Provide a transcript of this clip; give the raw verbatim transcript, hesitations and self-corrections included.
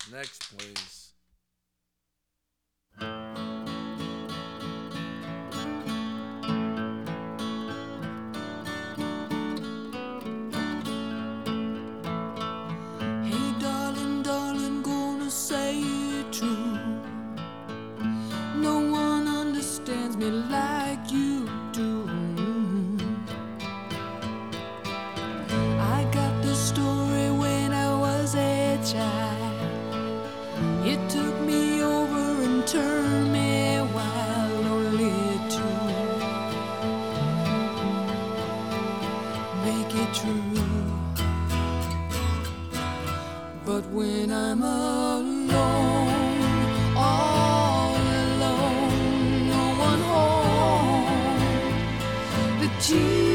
Next, please. Hey, darling, darling, gonna say it true. No one understands me like you do. I got the story when I was a child. It took me over and turned me wild, only to make it true. But when I'm alone, all alone, no one home, the tears